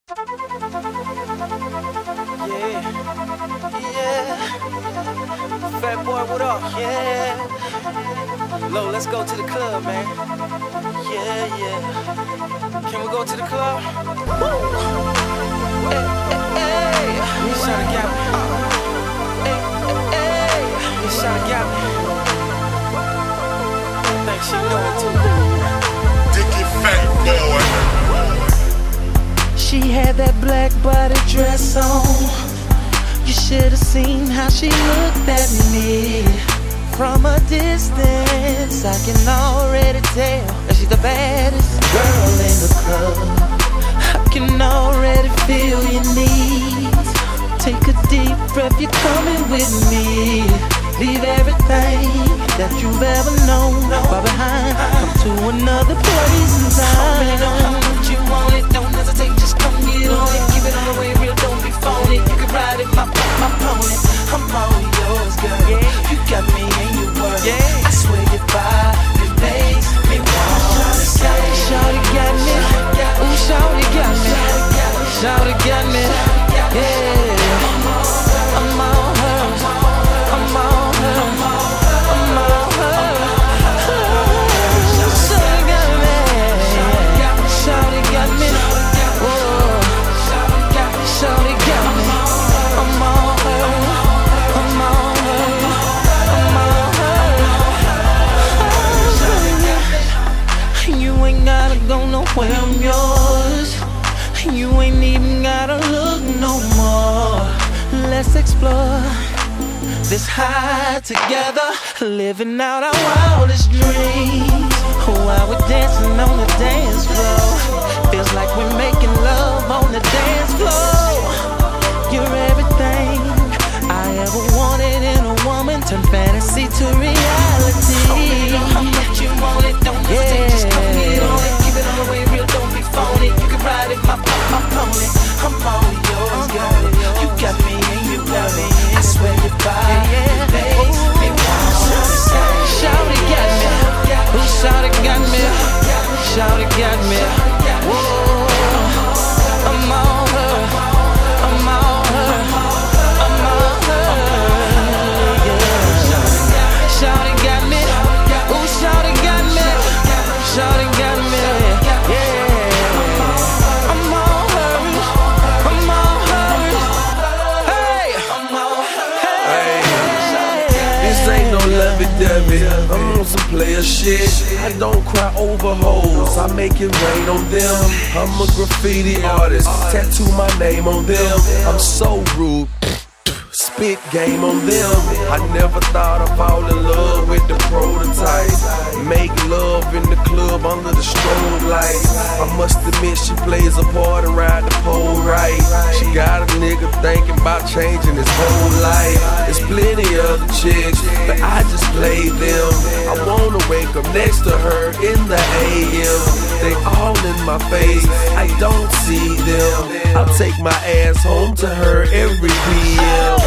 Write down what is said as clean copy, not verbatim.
Fat boy, what up? Yeah. Lo, let's go to the club, man. Yeah. Can we go to the club? Woo! Hey. You shawty got me. Hey. You shawty got me. Think she know it too. Dicky Fat Boy. She had that black body dress on. You should've seen how she looked at me. From a distance, I can already tell that she's the baddest girl in the club. I can already feel your needs. Take a deep breath, you're coming with me. Leave everything that you've ever known far behind. Come to another place in time. I really know how much you want it. Don't hesitate, just come get on it. Keep it on the way real, don't be phony. You can ride it, my pony. I'm all yours, girl. You got me and you work. I swear your body makes me want. Shawty got me. Ooh, shawty got me. Shawty got me. Yeah. I'm all hers. I'm all hers. I'm all hers. Shawty got me. Shawty got me. Whoa. Shawty got me. I'm all hers. I'm all hers. I'm all hers. You ain't gotta go nowhere, I'm yours. You ain't even gotta look no more. Let's explore this high together, living out our wildest dreams. While we're dancing on the dance floor, feels like we're making love on the dance floor. You're everything I ever wanted in a woman. Turn fantasy to reality. I really know how much you want it. Don't hesitate, just come get on it. Keep it on the way real, don't be phony. You can ride it, my pony. I'm all yours, girl. You got me and you got me. I swear your body makes me want. Shawty got me. Ooh, shawty got me. Shawty got me. Whoa, I'm all her. I'm all her. I'm all her. Yeah. Shawty got me. Ooh, shawty got me. Shawty got me. Yeah. I'm all hers. I'm all hers. Hey. I'm all hers. This ain't no lovey-dovey, I'm on some player shit. I don't cry over hoes, I make it rain on them. I'm a graffiti artist, tattoo my name on them. I'm so rude, spit game on them. I never thought I'd fall in love with the prototype. Make love in the club under the strobe lights. I must admit she plays a part and ride the pole right. She got a nigga thinking about changing his whole life. There's plenty other chicks, but I just play them. I wanna wake up next to her in the AM. They all in my face, I don't see them. I'll take my ass home to her every PM.